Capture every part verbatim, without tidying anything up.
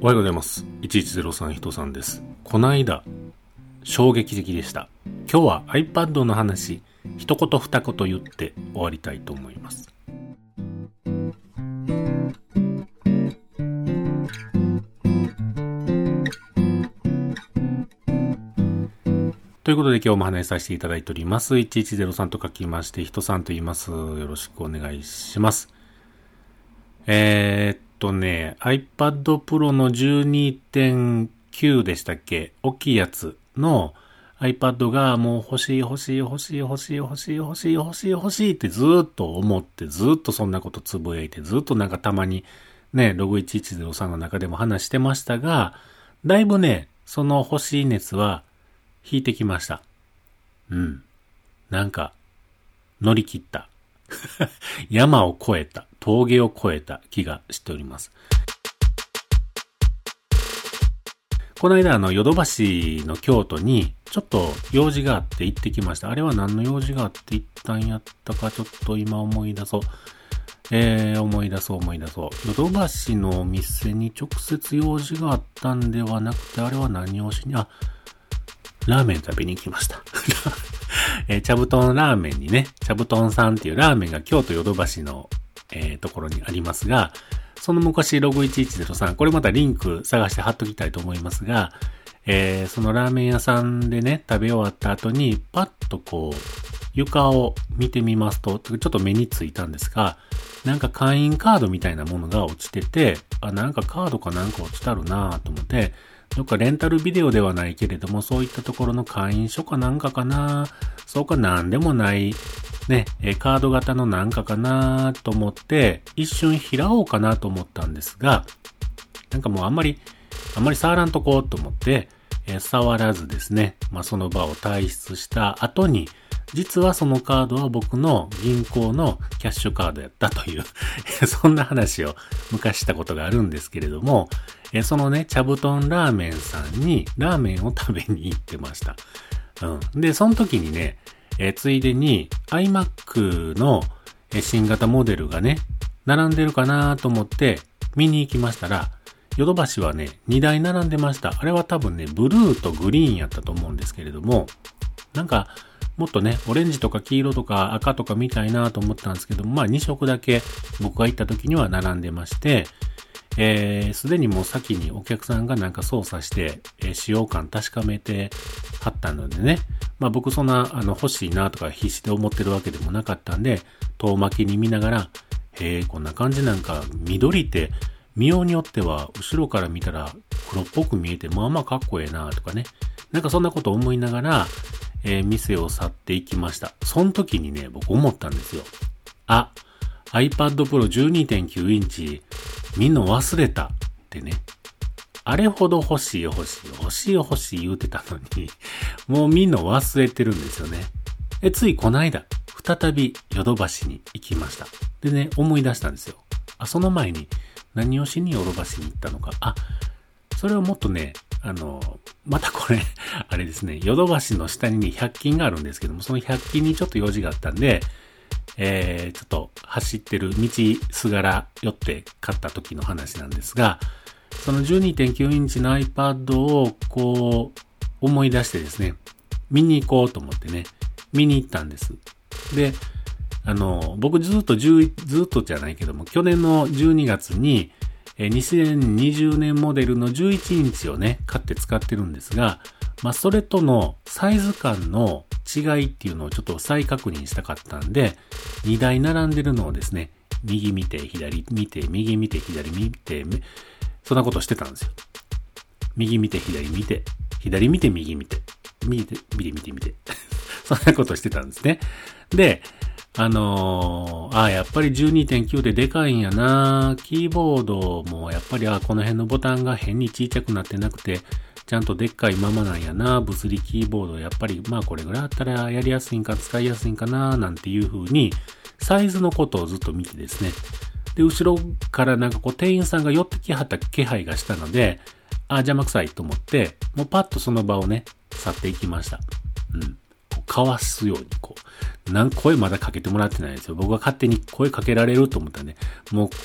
おはようございます。いちいちゼロさん人さんです。この間、衝撃的でした。今日は iPad の話、一言二言言って終わりたいと思います。ということで今日も話させていただいております。いちいちゼロさんと書きまして、人さんと言います。よろしくお願いします。えー、っとね、iPad Pro の じゅうにてんきゅう でしたっけ？大きいやつの iPad がもう欲しい欲しい欲しい欲しい欲しい欲しい欲しい欲しいってずっと思ってずっとそんなことつぶやいてずっとなんかたまにね、ログいちいちゼロさんの中でも話してましたが、だいぶね、その欲しい熱は引いてきました。うん。なんか、乗り切った。山を越えた、峠を越えた気がしております。この間あの、ヨドバシの京都にちょっと用事があって行ってきました。あれは何の用事があって行ったんやったかちょっと今思い出そう。えー、思い出そう思い出そう。ヨドバシのお店に直接用事があったんではなくて、あれは何をしに、あ、ラーメン食べに行きました。えー、茶布団ラーメンにね、茶布団さんっていうラーメンが京都ヨドバシの、えー、ところにありますが、その昔ログいちいちゼロさん、これまたリンク探して貼っときたいと思いますが、えー、そのラーメン屋さんでね、食べ終わった後に、パッとこう、床を見てみますと、ちょっと目についたんですが、なんか会員カードみたいなものが落ちてて、あ、なんかカードかなんか落ちたるなぁと思って、どっかレンタルビデオではないけれども、そういったところの会員証かなんかかな、そうかなんでもない、ね、カード型のなんかかなと思って、一瞬開おうかなと思ったんですが、なんかもうあんまり、あんまり触らんとこうと思って、えー、触らずですね、まあその場を退出した後に、実はそのカードは僕の銀行のキャッシュカードやったというそんな話を昔したことがあるんですけれども、えそのね、茶布団ラーメンさんにラーメンを食べに行ってました。うん。で、その時にね、えついでに iMac の新型モデルがね、並んでるかなと思って見に行きましたら、ヨドバシはね、にだい並んでました。あれは多分ね、ブルーとグリーンやったと思うんですけれども、なんか、もっとね、オレンジとか黄色とか赤とか見たいなと思ったんですけども、まあに色だけ僕が行った時には並んでまして、えー、すでにもう先にお客さんがなんか操作して、えー、使用感確かめてはったのでね、まあ僕そんなあの欲しいなとか必死で思ってるわけでもなかったんで、遠巻きに見ながら、へーこんな感じなんか緑って見ようによっては後ろから見たら黒っぽく見えてまあまあかっこええなとかね、なんかそんなこと思いながら、えー、店を去っていきました。その時にね、僕思ったんですよ。あ、iPad Pro じゅうにてんきゅう インチ見んの忘れたってね。あれほど欲しい欲しい欲しい欲しい言うてたのに、もう見んの忘れてるんですよね。え、ついこの間、再びヨドバシに行きました。でね、思い出したんですよ。あ、その前に何をしにヨドバシに行ったのか。あ、それをもっとね、あの、またこれ、あれですね、ヨドバシの下にね、ひゃく均があるんですけども、そのひゃく均にちょっと用事があったんで、えー、ちょっと走ってる道すがら寄って買った時の話なんですが、その じゅうにてんきゅう インチの iPad をこう思い出してですね、見に行こうと思ってね、見に行ったんです。で、あの、僕ずっと10、ずっとじゃないけども、去年のじゅうにがつに、にせんにじゅうねんモデルのじゅういちインチをね、買って使ってるんですが、まあ、それとのサイズ感の違いっていうのをちょっと再確認したかったんで、にだい並んでるのをですね、右見て、左見て、右見て、左見て、そんなことしてたんですよ。右見て、左見て、左見て、右見て、見て、見て、見て、見て。そんなことしてたんですね。で、あのー、あ、やっぱり じゅうにてんきゅう ででかいんやな。キーボードもやっぱり、あ、この辺のボタンが変に小さくなってなくて、ちゃんとでっかいままなんやな。物理キーボードやっぱり、まあこれぐらいあったらやりやすいんか使いやすいんかな、なんていう風に、サイズのことをずっと見てですね。で、後ろからなんかこう店員さんが寄ってきはった気配がしたので、あ、邪魔くさいと思って、もうパッとその場をね、去っていきました。うん。かわすようにこう、なん声まだかけてもらってないですよ。僕が勝手に声かけられると思ったんで、もう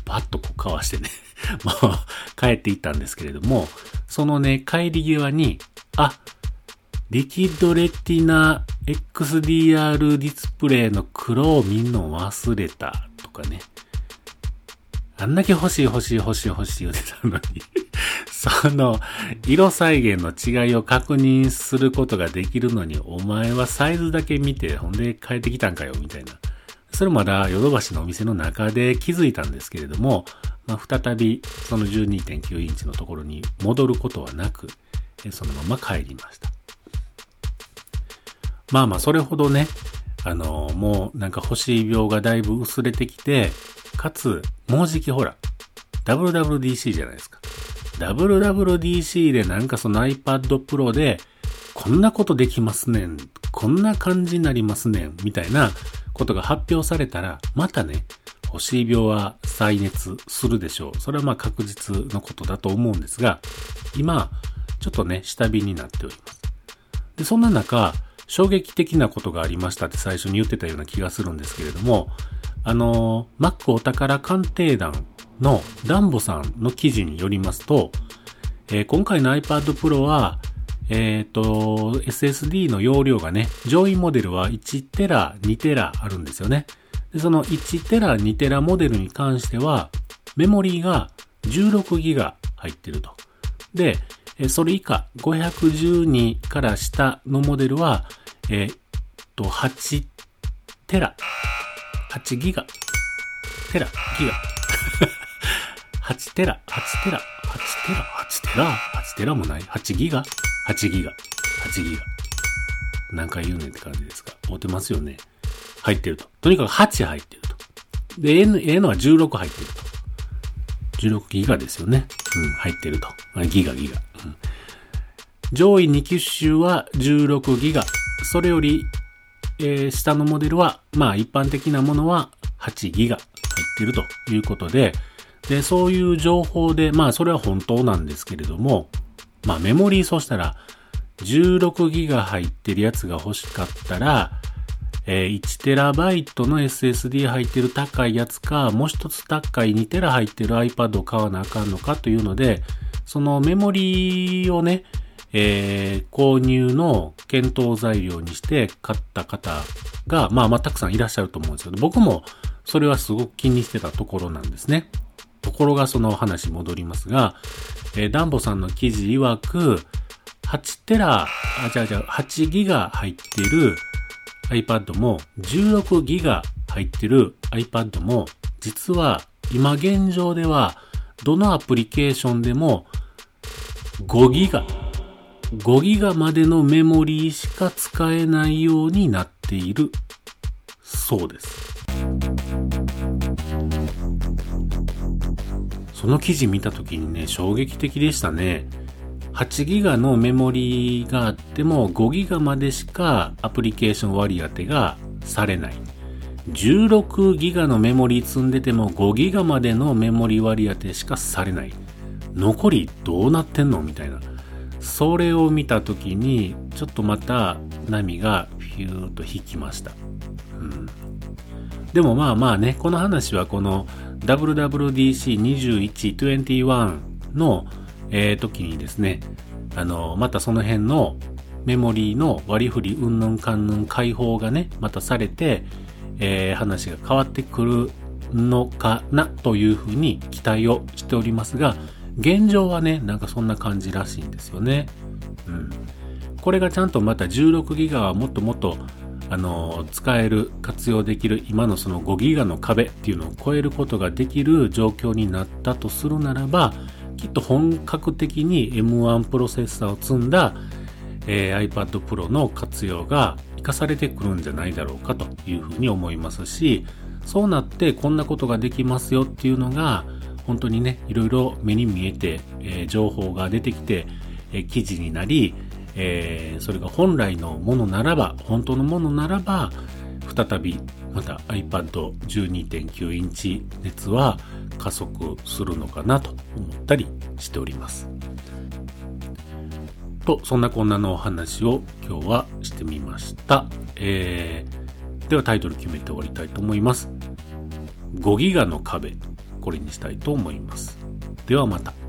パッとこうかわしてね、もう帰っていったんですけれども、そのね、帰り際に、あ、リキッドレティナ エックスディーアール ディスプレイの黒を見んの忘れたとかね。あんだけ欲しい欲しい欲しい欲しい言ってたのに、その色再現の違いを確認することができるのに、お前はサイズだけ見て、ほんで帰ってきたんかよ、みたいな。それまだヨドバシのお店の中で気づいたんですけれども、まあ、再びその じゅうにてんきゅう インチのところに戻ることはなく、そのまま帰りました。まあまあ、それほどね、あの、もうなんか欲しい病がだいぶ薄れてきて、かつ、もうじきほら、ダブリューダブリューディーシー じゃないですか。ダブリューダブリューディーシー でなんかその iPad Pro で、こんなことできますねん、こんな感じになりますねん、みたいなことが発表されたら、またね、欲しい病は再熱するでしょう。それはまあ確実のことだと思うんですが、今、ちょっとね、下火になっております。で、そんな中、衝撃的なことがありましたって最初に言ってたような気がするんですけれども、あの、Mac お宝鑑定団のダンボさんの記事によりますと、えー、今回の iPad Pro は、えっと、エスエスディー の容量がね、上位モデルはいちテラ、にテラあるんですよね。で、そのいちテラ、にテラモデルに関しては、メモリーがじゅうろくギガ入ってると。で、それ以下、ごひゃくじゅうにから下のモデルは、えー、っと、はちテラ、はちギガ、テラ、ギガ、はちテラ、はちテラ、はちテラ、はちテラ、はちテラもない、はちギガ、はちギガ、はちギガ。何回言うねんって感じですが、合ってますよね。入ってると。とにかくはち入ってると。で、N、N はじゅうろく入ってると。じゅうろくギガですよね。うん、入ってると。ギガ、ギガ。うん、上位に機種はじゅうろくギガ。それより、えー、下のモデルは、まあ一般的なものははちギガ入ってるということで、で、そういう情報で、まあそれは本当なんですけれども、まあメモリーそうしたら、じゅうろくギガ入ってるやつが欲しかったら、えー、いちテラバイトの エスエスディー 入ってる高いやつか、もう一つ高いにテラ入ってる iPad を買わなあかんのかというので、そのメモリーをね、えー、購入の検討材料にして買った方が、まあまあたくさんいらっしゃると思うんですけど、僕もそれはすごく気にしてたところなんですね。ところがその話戻りますが、えー、ダンボさんの記事曰く、はちテラ、あ、じゃあじゃあはちギガ入ってる iPad も、じゅうろくギガ入ってる iPad も、実は今現状では、どのアプリケーションでもごギガ、ごギガまでのメモリーしか使えないようになっているそうです。その記事見たときにね、衝撃的でしたね。はちギガのメモリーがあってもごギガまでしかアプリケーション割り当てがされない。じゅうろくギガのメモリー積んでてもごギガまでのメモリー割り当てしかされない。残りどうなってんのみたいな。それを見たときにちょっとまた波がフューッと引きました。うん、でもまあまあね、この話はこの ダブリューダブリューディーシーにじゅういち、にじゅういちのえー、時にですね、あの、またその辺のメモリーの割り振りうんぬんかんぬん解放がね、またされて、えー、話が変わってくるのかなというふうに期待をしておりますが、現状はね、なんかそんな感じらしいんですよね。うん。これがちゃんとまたじゅうろくギガはもっともっと、あの、使える、活用できる、今のそのごギガの壁っていうのを超えることができる状況になったとするならば、きっと本格的に エムワン プロセッサーを積んだ、えー、iPad Pro の活用が活かされてくるんじゃないだろうかというふうに思いますし、そうなってこんなことができますよっていうのが本当にね、いろいろ目に見えて、えー、情報が出てきて、えー、記事になり、えー、それが本来のものならば、本当のものならば、再びまた iPad じゅうにてんきゅう インチ熱は加速するのかなと思ったりしております。と、そんなこんなのお話を今日はしてみました。えー、ではタイトル決めて終わりたいと思います。ごギガの壁。 これにしたいと思います。ではまた。